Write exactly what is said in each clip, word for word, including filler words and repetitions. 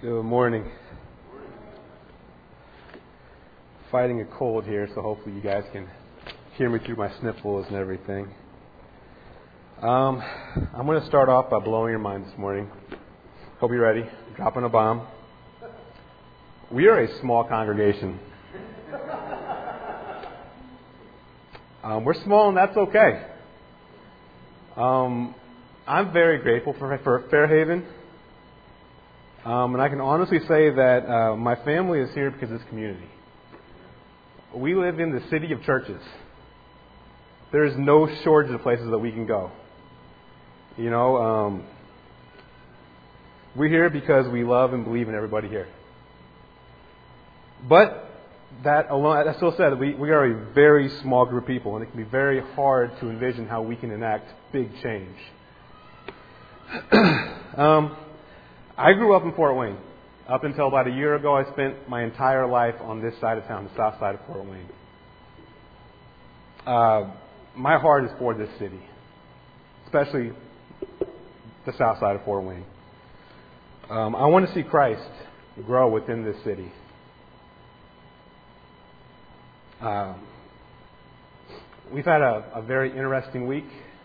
Good morning. Fighting a cold here, so hopefully you guys can hear me through my sniffles and everything. Um, I'm going to start off by blowing your mind this morning. Hope you're ready. Dropping a bomb. We are a small congregation. Um, we're small, and that's okay. Um, I'm very grateful for, for Fairhaven. Um, and I can honestly say that uh, my family is here because of this community. We live in the city of churches. There is no shortage of places that we can go. You know, um, we're here because we love and believe in everybody here. But that alone, I still said, we, we are a very small group of people, and it can be very hard to envision how we can enact big change. um, I grew up in Fort Wayne. Up until about a year ago, I spent my entire life on this side of town, the south side of Fort Wayne. Uh, my heart is for this city, especially the south side of Fort Wayne. Um, I want to see Christ grow within this city. Um, we've had a, a very interesting week,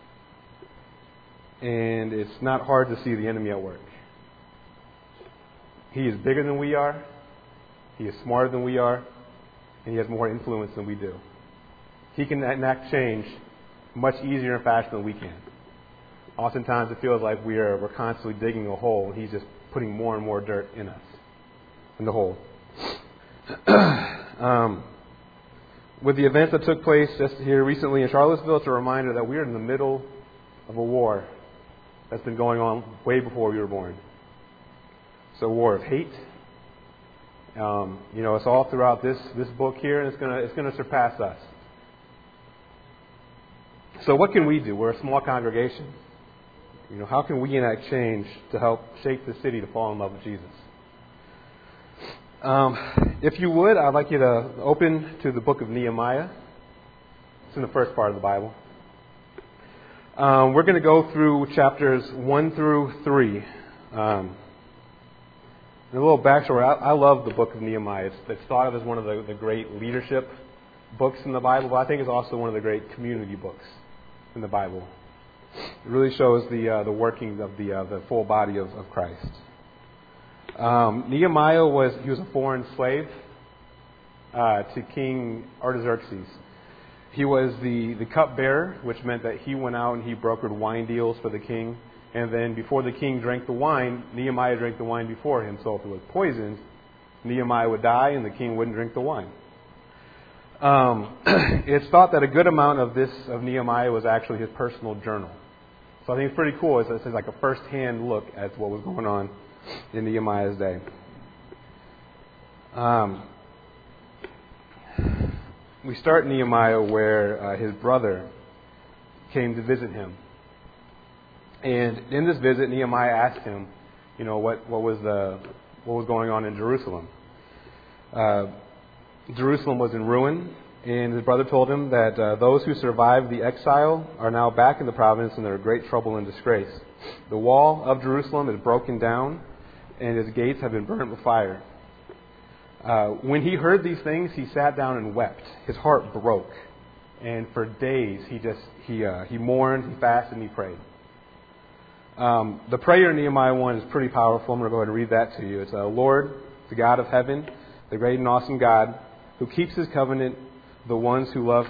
and it's not hard to see the enemy at work. He is bigger than we are, he is smarter than we are, and he has more influence than we do. He can enact change much easier and faster than we can. Oftentimes it feels like we are, we're constantly digging a hole, and he's just putting more and more dirt in us, in the hole. um, with the events that took place just here recently in Charlottesville, it's a reminder that we are in the middle of a war that's been going on way before we were born. It's a war of hate. Um, you know, it's all throughout this, this book here, and it's gonna it's gonna surpass us. So what can we do? We're a small congregation. You know, how can we enact change to help shape the city to fall in love with Jesus? Um, if you would, I'd like you to open to the book of Nehemiah. It's in the first part of the Bible. Um, we're going to go through chapters one through three. Um, And a little backstory, I, I love the book of Nehemiah. It's, it's thought of as one of the, the great leadership books in the Bible, but I think it's also one of the great community books in the Bible. It really shows the uh, the working of the uh, the full body of, of Christ. Um, Nehemiah was he was a foreign slave uh, to King Artaxerxes. He was the, the cupbearer, which meant that he went out and he brokered wine deals for the king. And then before the king drank the wine, Nehemiah drank the wine before him. So if it was poisoned, Nehemiah would die and the king wouldn't drink the wine. Um, it's thought that a good amount of this, of Nehemiah, was actually his personal journal. So I think it's pretty cool. It's, it's like a first-hand look at what was going on in Nehemiah's day. Um, we start Nehemiah where uh, his brother came to visit him. And in this visit, Nehemiah asked him, you know, what, what was the what was going on in Jerusalem. Uh, Jerusalem was in ruin, and his brother told him that uh, those who survived the exile are now back in the province, and they're in great trouble and disgrace. The wall of Jerusalem is broken down, and its gates have been burnt with fire. Uh, when he heard these things, he sat down and wept. His heart broke, and for days he just he uh, he mourned, he fasted, and he prayed. Um, the prayer in Nehemiah one is pretty powerful. I'm going to go ahead and read that to you. It's, uh, Lord, the God of heaven, the great and awesome God, who keeps his covenant, the ones who love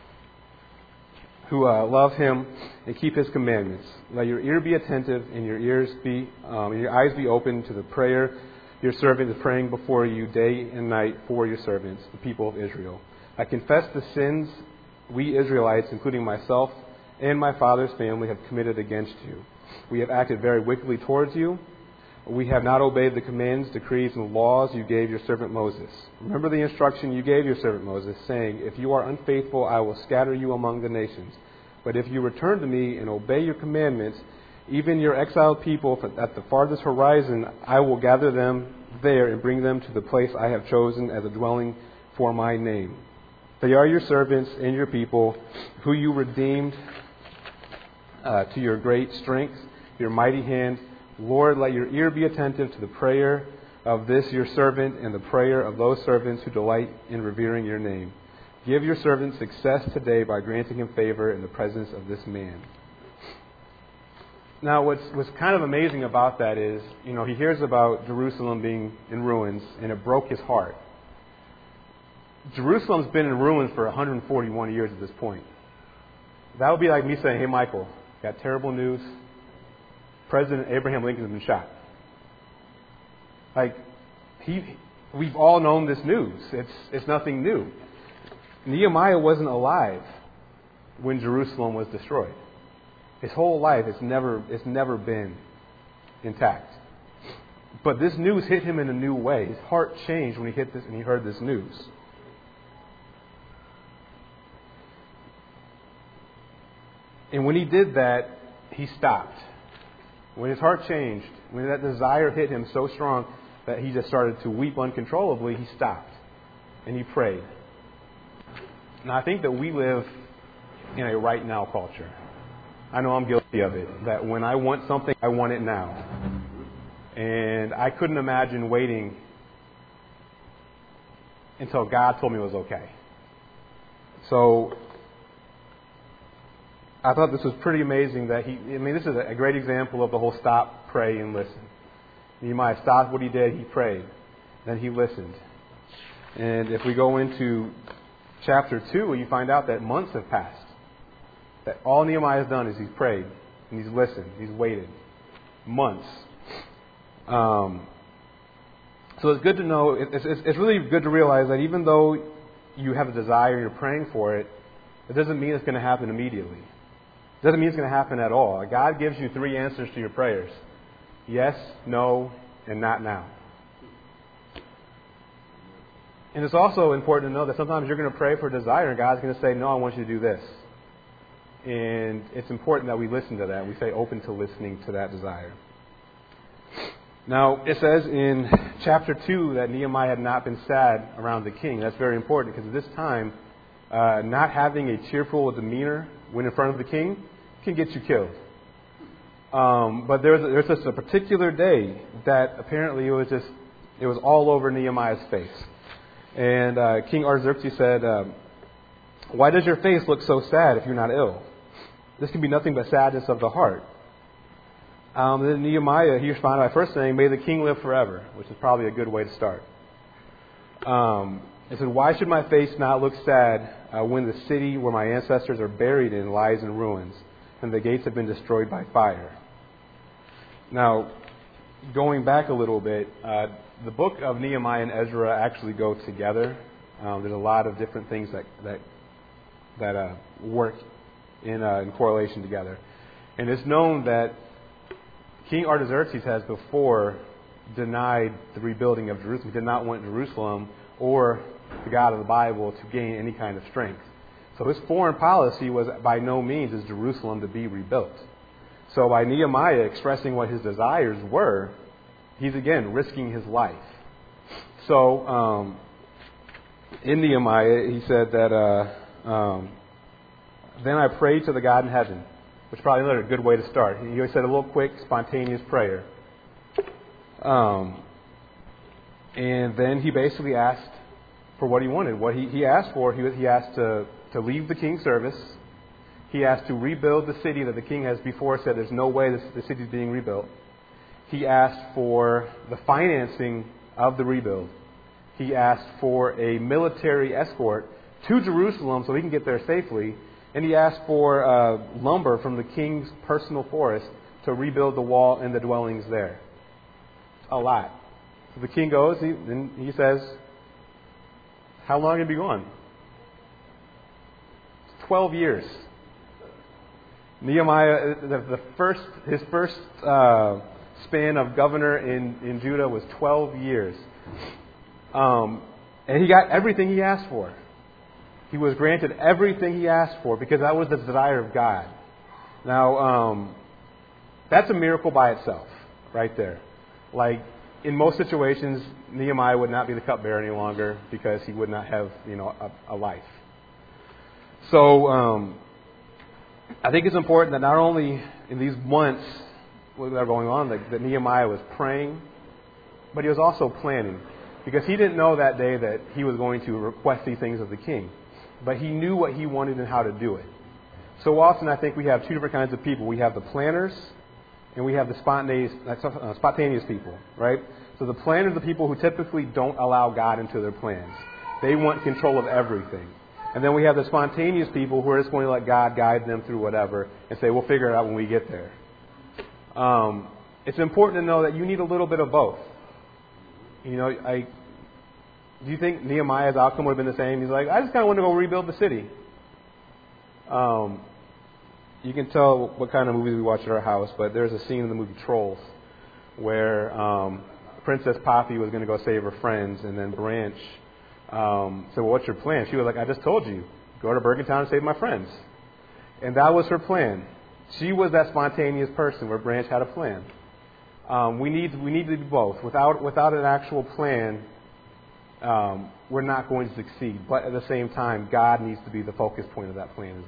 who uh, love him and keep his commandments. Let your ear be attentive and your ears be, um, and your eyes be open to the prayer your servant is praying before you day and night for your servants, the people of Israel. I confess the sins we Israelites, including myself and my father's family, have committed against you. We have acted very wickedly towards you. We have not obeyed the commands, decrees, and laws you gave your servant Moses. Remember the instruction you gave your servant Moses, saying, if you are unfaithful, I will scatter you among the nations. But if you return to me and obey your commandments, even your exiled people at the farthest horizon, I will gather them there and bring them to the place I have chosen as a dwelling for my name. They are your servants and your people, who you redeemed uh, to your great strength, your mighty hand. Lord, let your ear be attentive to the prayer of this your servant and the prayer of those servants who delight in revering your name. Give your servant success today by granting him favor in the presence of this man. Now, what's, what's kind of amazing about that is, you know, he hears about Jerusalem being in ruins, and it broke his heart. Jerusalem's been in ruins for one hundred forty-one years at this point. That would be like me saying, hey, Michael, got terrible news. President Abraham Lincoln has been shot. Like, he, we've all known this news. It's, it's nothing new. Nehemiah wasn't alive when Jerusalem was destroyed. His whole life, it's never, it's never been intact. But this news hit him in a new way. His heart changed when he hit this and he heard this news. And when he did that, he stopped. When his heart changed, when that desire hit him so strong that he just started to weep uncontrollably, he stopped and he prayed. Now, I think that we live in a right now culture. I know I'm guilty of it, that when I want something, I want it now. And I couldn't imagine waiting until God told me it was okay. So I thought this was pretty amazing that he, I mean, this is a great example of the whole stop, pray, and listen. Nehemiah stopped what he did, he prayed. Then he listened. And if we go into chapter two, you find out that months have passed. That all Nehemiah has done is he's prayed, and he's listened, he's waited. Months. Um, so it's good to know, it's, it's, it's really good to realize that even though you have a desire and you're praying for it, it doesn't mean it's going to happen immediately. It doesn't mean it's going to happen at all. God gives you three answers to your prayers. Yes, no, and not now. And it's also important to know that sometimes you're going to pray for a desire and God's going to say, no, I want you to do this. And it's important that we listen to that. We say open to listening to that desire. Now, it says in chapter two that Nehemiah had not been sad around the king. That's very important because at this time, uh, not having a cheerful demeanor when in front of the king can get you killed. Um, but there's there's just a particular day that apparently it was just it was all over Nehemiah's face. And uh, King Artaxerxes said, uh, "Why does your face look so sad if you're not ill? This can be nothing but sadness of the heart." Um, then Nehemiah, he responded by first saying, "May the king live forever," which is probably a good way to start. Um, he said, "Why should my face not look sad uh, when the city where my ancestors are buried in lies in ruins, and the gates have been destroyed by fire?" Now, going back a little bit, uh, the book of Nehemiah and Ezra actually go together. Um, there's a lot of different things that that that uh, work in, uh, in correlation together, and it's known that King Artaxerxes has before denied the rebuilding of Jerusalem. He did not want Jerusalem or the God of the Bible to gain any kind of strength. So his foreign policy was by no means is Jerusalem to be rebuilt. So by Nehemiah expressing what his desires were, he's again risking his life. So um, in Nehemiah, he said that, uh, um, "Then I prayed to the God in heaven," which is probably another good way to start. He said a little quick, spontaneous prayer. Um, and then he basically asked for what he wanted. What he, he asked for, he, was, he asked to, to leave the king's service. He asked to rebuild the city that the king has before said there's no way this, the city is being rebuilt. He asked for the financing of the rebuild. He asked for a military escort to Jerusalem so he can get there safely. And he asked for uh, lumber from the king's personal forest to rebuild the wall and the dwellings there. A lot. So the king goes, he, and he says, "How long have you been gone?" Twelve years. Nehemiah, the, the first, his first uh, span of governor in, in Judah was twelve years. Um, and he got everything he asked for. He was granted everything he asked for because that was the desire of God. Now, um, that's a miracle by itself, right there. Like, in most situations, Nehemiah would not be the cupbearer any longer because he would not have, you know, a, a life. So, um, I think it's important that not only in these months that are going on, that, that Nehemiah was praying, but he was also planning, because he didn't know that day that he was going to request these things of the king. But he knew what he wanted and how to do it. So often I think we have two different kinds of people. We have the planners and we have the spontaneous, uh, spontaneous people, right? So the planners are the people who typically don't allow God into their plans. They want control of everything. And then we have the spontaneous people who are just going to let God guide them through whatever and say, we'll figure it out when we get there. Um, it's important to know that you need a little bit of both. You know, I, do you think Nehemiah's outcome would have been the same? He's like, I just kind of want to go rebuild the city. Um, you can tell what kind of movies we watch at our house, but there's a scene in the movie Trolls where um, Princess Poppy was going to go save her friends, and then Branch um, said, well, what's your plan? She was like, I just told you, go to Bergen Town and save my friends. And that was her plan. She was that spontaneous person where Branch had a plan. Um, we need we need to do both. Without without an actual plan, um, we're not going to succeed. But at the same time, God needs to be the focus point of that plan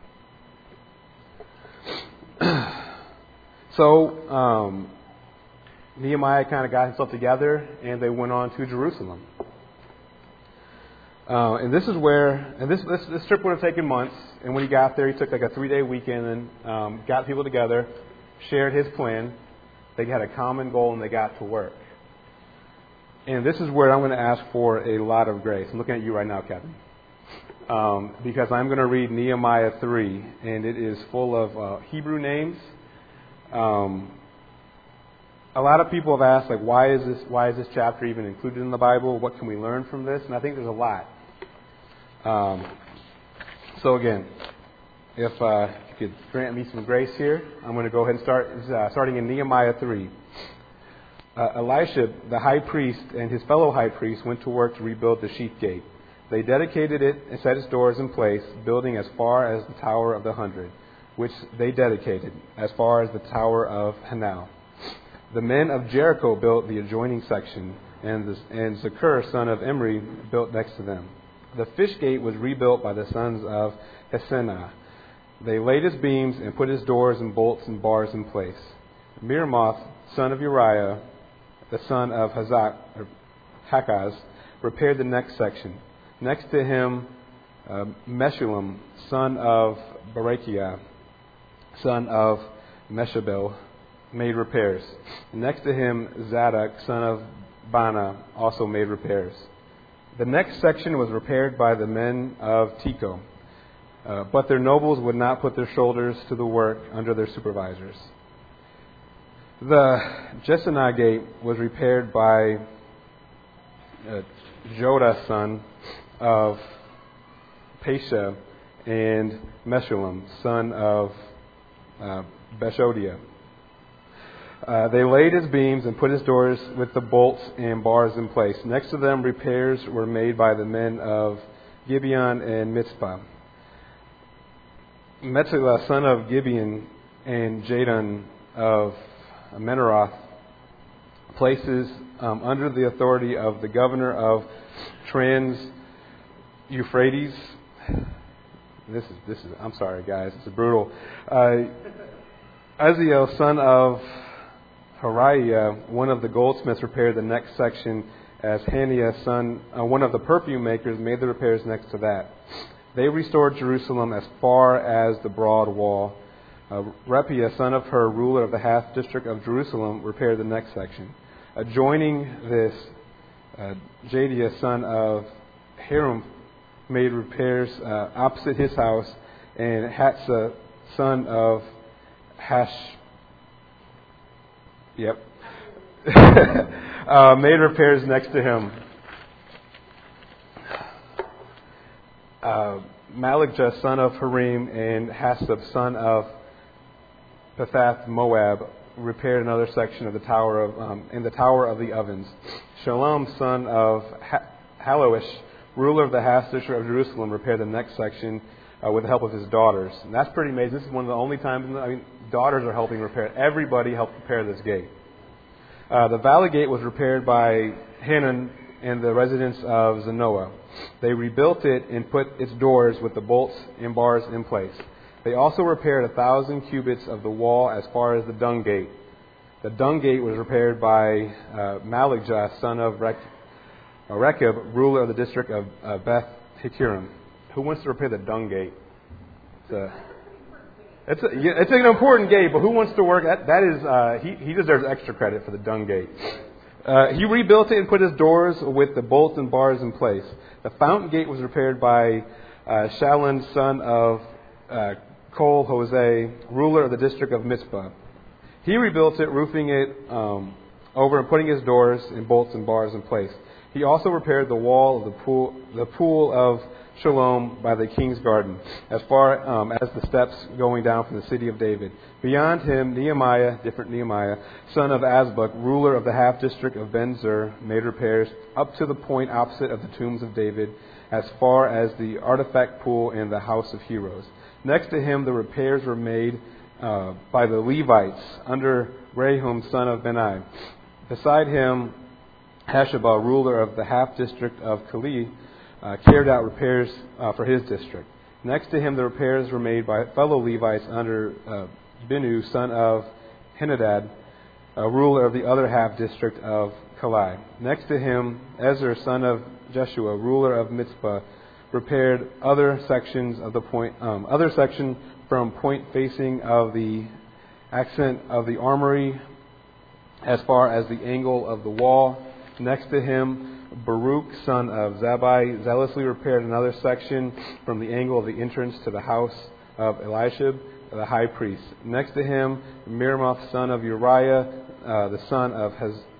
as well. So um, Nehemiah kind of got himself together, and they went on to Jerusalem. Uh, and this is where, and this, this this trip would have taken months. And when he got there, he took like a three-day weekend and um, got people together, shared his plan. They had a common goal, and they got to work. And this is where I'm going to ask for a lot of grace. I'm looking at you right now, Kevin, um, because I'm going to read Nehemiah three, and it is full of uh, Hebrew names. Um, a lot of people have asked, like, why is this? Why is this chapter even included in the Bible? What can we learn from this? And I think there's a lot. Um, so again, if uh, you could grant me some grace here, I'm going to go ahead and start uh, starting in Nehemiah three. Uh, Elisha, the high priest, and his fellow high priest went to work to rebuild the sheep gate. They dedicated it and set its doors in place, building as far as the Tower of the Hundred, which they dedicated, as far as the Tower of Hanal. The men of Jericho built the adjoining section, and, the, and Zakur, son of Imri, built next to them. The fish gate was rebuilt by the sons of Hassenaah. They laid its beams and put its doors and bolts and bars in place. Meremoth, son of Uriah, the son of Hazak, or Hakaz, repaired the next section. Next to him, uh, Meshullam, son of Berechiah, son of Meshabel, made repairs. Next to him, Zadok, son of Bana, also made repairs. The next section was repaired by the men of Tekoa, uh, but their nobles would not put their shoulders to the work under their supervisors. The Jeshanah gate was repaired by uh, Jodah, son of Pesha, and Meshullam, son of uh, Beshodiah. Uh, they laid his beams and put his doors with the bolts and bars in place. Next to them, repairs were made by the men of Gibeon and Mizpah. Metzilah, son of Gibeon, and Jadon of Menaroth, places um, under the authority of the governor of Trans-Euphrates. This is this is. I'm sorry, guys. This is brutal. Uh, Aziel, son of Hariah, one of the goldsmiths, repaired the next section, as Haniah, son, uh, one of the perfume makers, made the repairs next to that. They restored Jerusalem as far as the broad wall. Uh, Repiah, son of Hur, ruler of the half district of Jerusalem, repaired the next section. Adjoining this, uh, Jadiah, son of Hiram, made repairs uh, opposite his house, and Hatzah, son of Hash. Yep. uh, made repairs next to him. Uh, Malikjah, son of Harim, and Hasab, son of Pethath Moab, repaired another section of the tower of um, in the tower of the ovens. Shalom, son of ha- Haloish, ruler of the half district of Jerusalem, repaired the next section uh, with the help of his daughters. And that's pretty amazing. This is one of the only times, I mean, daughters are helping repair. Everybody helped repair this gate. Uh, the valley gate was repaired by Hanan and the residents of Zanoah. They rebuilt it and put its doors with the bolts and bars in place. They also repaired a thousand cubits of the wall as far as the dung gate. The dung gate was repaired by uh, Malikjah, son of Rek- Rechab, ruler of the district of uh, Beth Hikkirim. Who wants to repair the dung gate? It's a, it's, a, yeah, it's an important gate, but who wants to work? That, that is, uh, he, he deserves extra credit for the dung gate. Uh, he rebuilt it and put his doors with the bolts and bars in place. The fountain gate was repaired by uh, Shallun, son of uh, Kol Hosea, ruler of the district of Mizpah. He rebuilt it, roofing it um, over and putting his doors and bolts and bars in place. He also repaired the wall of the pool, the pool of Shalom by the king's garden, as far um, as the steps going down from the city of David. Beyond him, Nehemiah, different Nehemiah, son of Azbuk, ruler of the half district of Ben-Zur, made repairs up to the point opposite of the tombs of David, as far as the artifact pool and the house of heroes. Next to him, the repairs were made uh, by the Levites under Rehum, son of Benai. Beside him, Hashabah, ruler of the half district of Kali, uh, carried out repairs uh, for his district. Next to him, the repairs were made by fellow Levites under uh, Binu, son of Henadad, uh, ruler of the other half district of Kalai. Next to him, Ezra, son of Jeshua, ruler of Mizpah, repaired other sections of the point, um, other section from point facing of the accent of the armory, as far as the angle of the wall. Next to him, Baruch, son of Zabai, zealously repaired another section from the angle of the entrance to the house of Elishib, the high priest. Next to him, Miramoth, son of Uriah, uh, the son of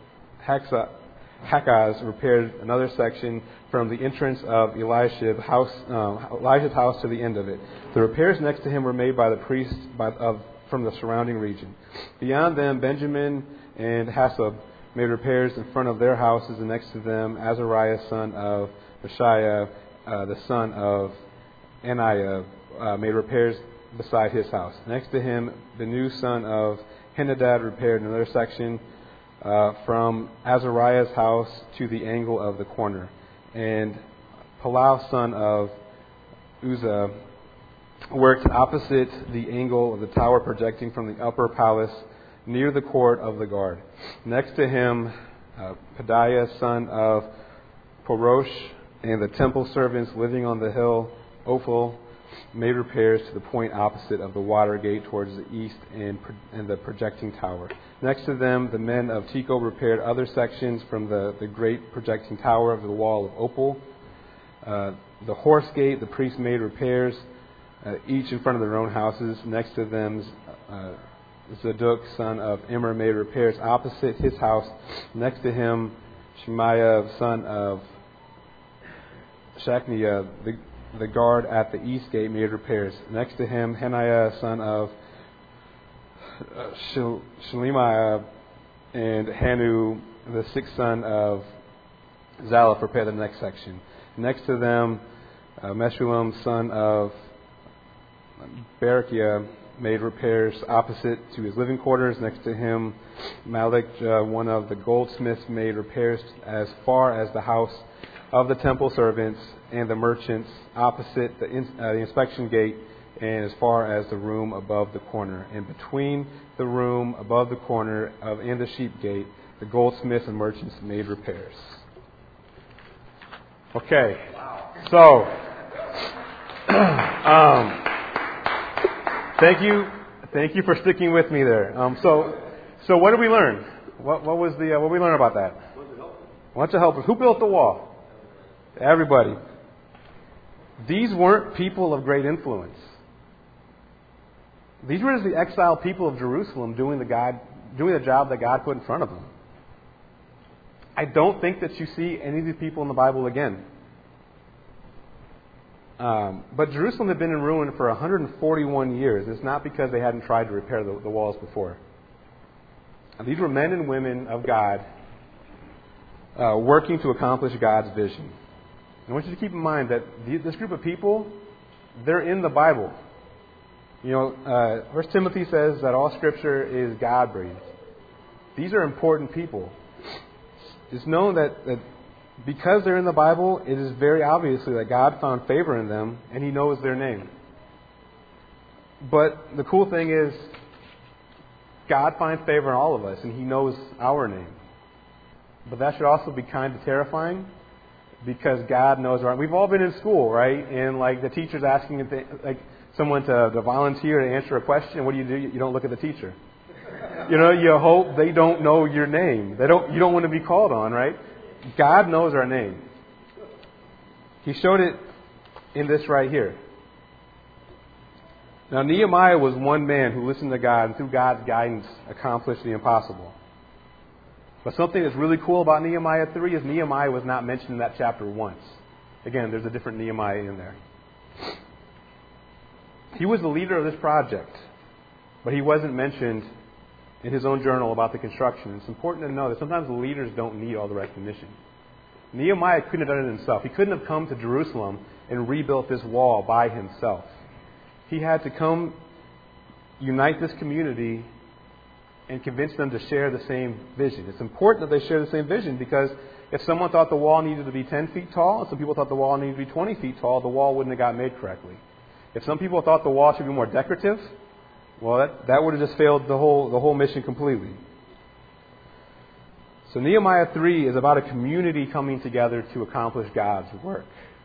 Hexa, Hakaz, repaired another section from the entrance of Elishib house, um, Elijah's house to the end of it. The repairs next to him were made by the priests by, of, from the surrounding region. Beyond them, Benjamin and Hasab made repairs in front of their houses, and next to them, Azariah, son of Beshiah, uh, the son of Aniah, uh, made repairs beside his house. Next to him, Benu, son of Henadad, repaired another section uh, from Azariah's house to the angle of the corner. And Palau, son of Uzzah, worked opposite the angle of the tower projecting from the upper palace near the court of the guard. Next to him, uh, Pedaiah, son of Porosh, and the temple servants living on the hill, Ophel, made repairs to the point opposite of the water gate towards the east and, and the projecting tower. Next to them, the men of Tekoa repaired other sections from the, the great projecting tower of the wall of Opal. Uh, the horse gate, the priests made repairs, uh, each in front of their own houses. Next to them, uh, Zadok, son of Immer, made repairs opposite his house. Next to him, Shemaiah, son of Shachniah, the, the guard at the east gate, made repairs. Next to him, Hananiah, son of Shel- Shelemiah, and Hanu, the sixth son of Zalaph, repaired the next section. Next to them, uh, Meshullam, son of Berechiah, made repairs opposite to his living quarters. Next to him, Malik, uh, one of the goldsmiths, made repairs as far as the house of the temple servants and the merchants opposite the, in, uh, the inspection gate and as far as the room above the corner. And between the room above the corner of, and the sheep gate, the goldsmiths and merchants made repairs. Okay, so um, thank you, thank you for sticking with me there. Um, so, so what did we learn? What, what was the uh, what did we learn about that? A bunch of helpers. Who built the wall? Everybody. These weren't people of great influence. These were just the exiled people of Jerusalem doing the God, doing the job that God put in front of them. I don't think that you see any of these people in the Bible again. Um, but Jerusalem had been in ruin for one hundred forty-one years. It's not because they hadn't tried to repair the, the walls before. And these were men and women of God uh, working to accomplish God's vision. And I want you to keep in mind that the, this group of people, they're in the Bible. You know, uh, First Timothy says that all Scripture is God-breathed. These are important people. It's known that, that because they're in the Bible, it is very obviously that God found favor in them, and He knows their name. But the cool thing is, God finds favor in all of us, and He knows our name. But that should also be kind of terrifying, because God knows our... We've all been in school, right? And like the teacher's asking if they, like someone to, to volunteer to answer a question. What do you do? You don't look at the teacher. You know, you hope they don't know your name. They don't. You don't want to be called on, right? God knows our name. He showed it in this right here. Now, Nehemiah was one man who listened to God and through God's guidance accomplished the impossible. But something that's really cool about Nehemiah three is Nehemiah was not mentioned in that chapter once. Again, there's a different Nehemiah in there. He was the leader of this project, but he wasn't mentioned in his own journal about the construction. It's important to know that sometimes the leaders don't need all the recognition. Nehemiah couldn't have done it himself. He couldn't have come to Jerusalem and rebuilt this wall by himself. He had to come unite this community and convince them to share the same vision. It's important that they share the same vision, because if someone thought the wall needed to be ten feet tall and some people thought the wall needed to be twenty feet tall, the wall wouldn't have got made correctly. If some people thought the wall should be more decorative, well, that, that would have just failed the whole the whole mission completely. So Nehemiah three is about a community coming together to accomplish God's work.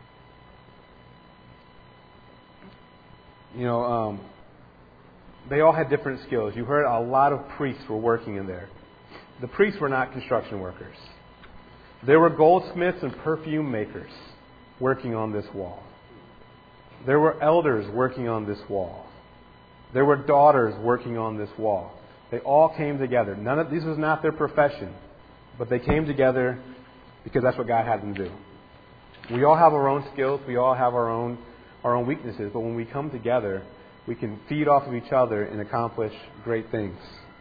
You know, um, they all had different skills. You heard a lot of priests were working in there. The priests were not construction workers. There were goldsmiths and perfume makers working on this wall. There were elders working on this wall. There were daughters working on this wall. They all came together. None of this was not their profession, but they came together because that's what God had them do. We all have our own skills. We all have our own our own weaknesses. But when we come together, we can feed off of each other and accomplish great things.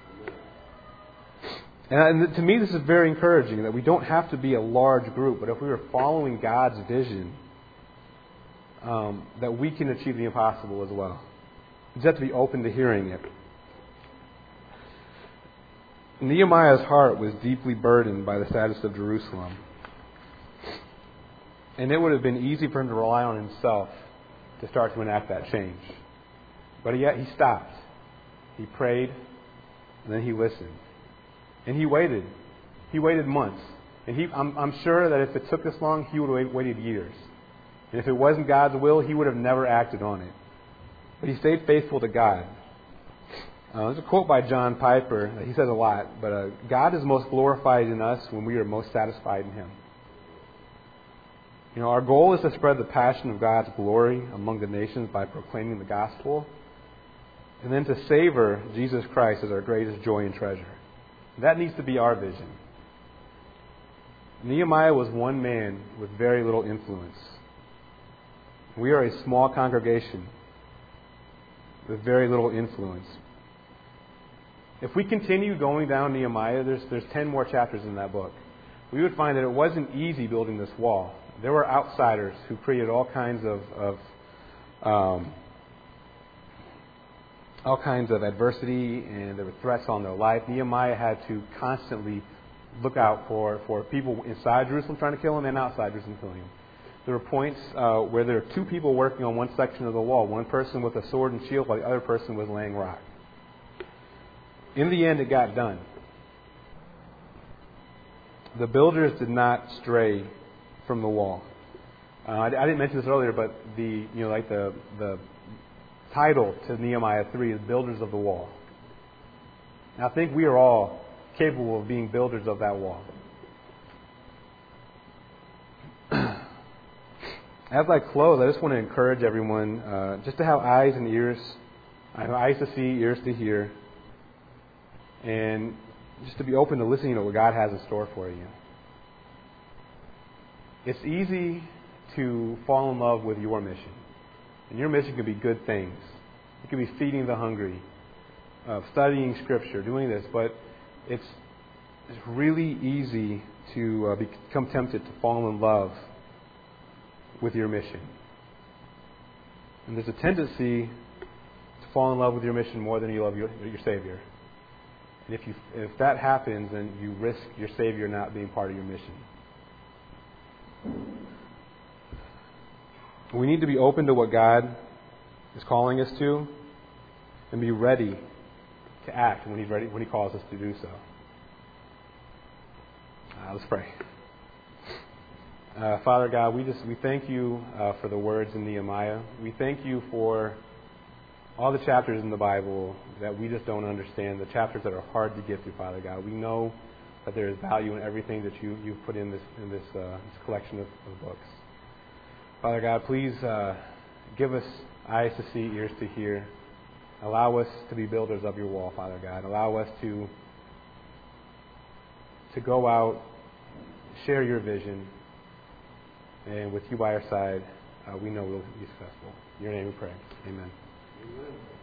And to me, this is very encouraging, that we don't have to be a large group, but if we are following God's vision, um, that we can achieve the impossible as well. You just have to be open to hearing it. Nehemiah's heart was deeply burdened by the status of Jerusalem. And it would have been easy for him to rely on himself to start to enact that change. But yet he stopped. He prayed, and then he listened. And he waited. He waited months. And he, I'm, I'm sure that if it took this long, he would have waited years. And if it wasn't God's will, he would have never acted on it. But he stayed faithful to God. Uh, there's a quote by John Piper. He says a lot, but uh, God is most glorified in us when we are most satisfied in Him. You know, our goal is to spread the passion of God's glory among the nations by proclaiming the gospel, and then to savor Jesus Christ as our greatest joy and treasure. That needs to be our vision. Nehemiah was one man with very little influence. We are a small congregation with very little influence. If we continue going down Nehemiah, there's there's ten more chapters in that book. We would find that it wasn't easy building this wall. There were outsiders who created all kinds of, of um, all kinds of adversity, and there were threats on their life. Nehemiah had to constantly look out for, for people inside Jerusalem trying to kill him and outside Jerusalem killing him. There were points uh, where there were two people working on one section of the wall. One person with a sword and shield while the other person was laying rock. In the end, it got done. The builders did not stray from the wall. Uh, I, I didn't mention this earlier, but the you know like the the title to Nehemiah three is Builders of the Wall. Now, I think we are all capable of being builders of that wall. As I close, I just want to encourage everyone uh, just to have eyes and ears. I have eyes to see, ears to hear, and just to be open to listening to what God has in store for you. It's easy to fall in love with your mission. And your mission can be good things. It could be feeding the hungry, uh, studying Scripture, doing this. But it's, it's really easy to uh, become tempted to fall in love with your mission. And there's a tendency to fall in love with your mission more than you love your, your Savior. And if you if that happens, then you risk your Savior not being part of your mission. We need to be open to what God is calling us to and be ready to act when He's ready, when He calls us to do so. Uh, let's pray. Uh, Father God, we just we thank you uh, for the words in Nehemiah. We thank you for all the chapters in the Bible that we just don't understand, the chapters that are hard to get through, Father God. We know that there is value in everything that you, you've put in this in this, uh, this collection of, of books. Father God, please uh, give us eyes to see, ears to hear. Allow us to be builders of your wall, Father God. Allow us to to go out, share your vision, and with you by our side, uh, we know we'll be successful. In your name we pray. Amen. Amen.